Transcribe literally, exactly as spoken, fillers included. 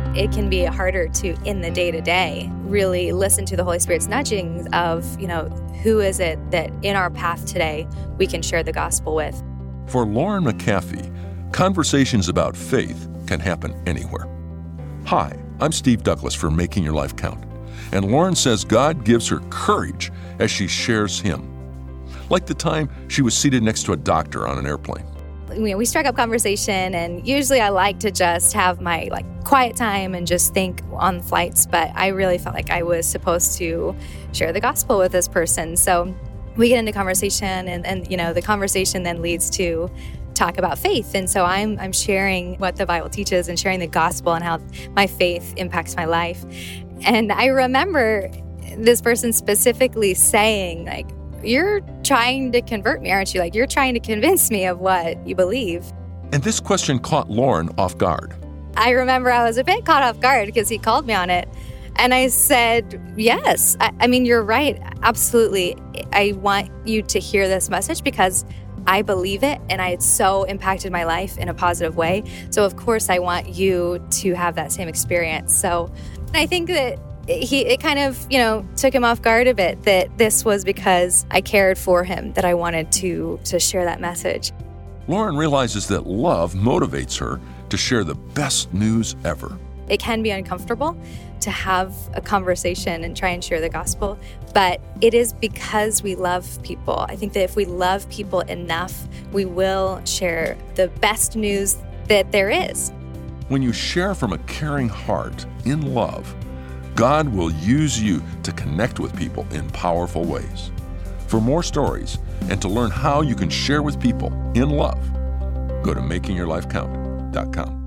it can be harder to, in the day-to-day, really listen to the Holy Spirit's nudgings of, you know, who is it that in our path today we can share the gospel with. For Lauren McAfee, conversations about faith can happen anywhere. Hi, I'm Steve Douglas for Making Your Life Count, and Lauren says God gives her courage as she shares Him. Like the time she was seated next to a doctor on an airplane. You know, we strike up conversation, and usually I like to just have my like quiet time and just think on flights, but I really felt like I was supposed to share the gospel with this person. So we get into conversation, and, and you know, the conversation then leads to talk about faith. And so I'm I'm sharing what the Bible teaches and sharing the gospel and how my faith impacts my life. And I remember this person specifically saying, like, you're trying to convert me, aren't you? Like, you're trying to convince me of what you believe. And this question caught Lauren off guard. I remember I was a bit caught off guard because he called me on it. And I said, yes, I, I mean, you're right. Absolutely. I want you to hear this message because I believe it, and I, it's so impacted my life in a positive way. So, of course, I want you to have that same experience. So I think that He, it kind of, you know, took him off guard a bit that this was because I cared for him, that I wanted to to share that message. Lauren realizes that love motivates her to share the best news ever. It can be uncomfortable to have a conversation and try and share the gospel, but it is because we love people. I think that if we love people enough, we will share the best news that there is. When you share from a caring heart in love, God will use you to connect with people in powerful ways. For more stories and to learn how you can share with people in love, go to making your life count dot com.